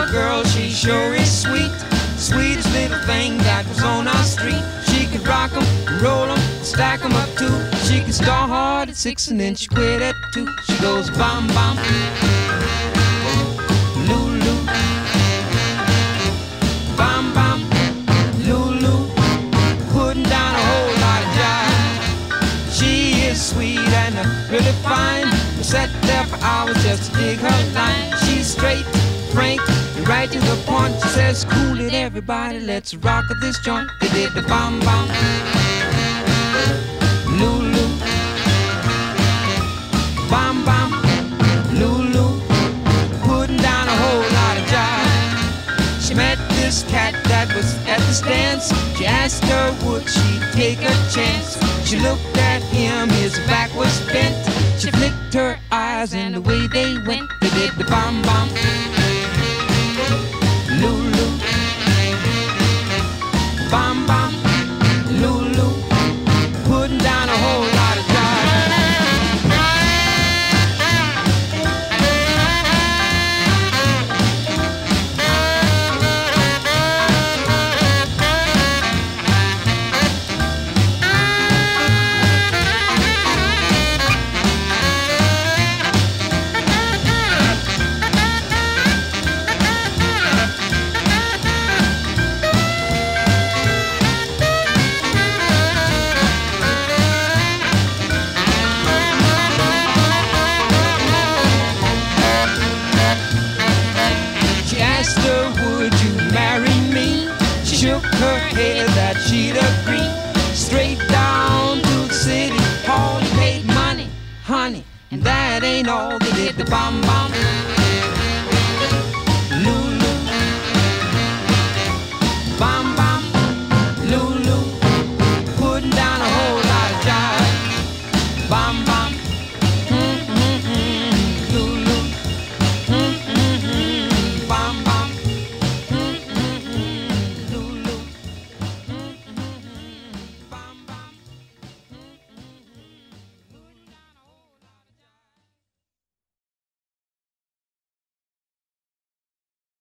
Your girl, she sure is sweet. Sweetest little thing that was on our street. She could rock 'em, roll 'em, stack 'em up too. She could start hard at 6 and then she quit at 2. She goes bam bam, Lulu, bam bam, Lulu, putting down a whole lot of jive. She is sweet and really fine. We sat there for hours just to dig her line. She's straight, frank, and right to the point. She says, cool it everybody, let's rock this joint. They did the bam bam, Lulu, bam bam, Lulu, putting down a whole lot of jive. She met this cat that was at the stands. She asked her would she take a chance. She looked at him, his back was bent. She flicked her eyes and away they went. They did the bam bam, Lulu, bam bam, Lulu, putting down a whole lot of jive. Shook her head that she'd agree. Straight down to the city hall, he paid money, honey, and that ain't all. They did the bam bam,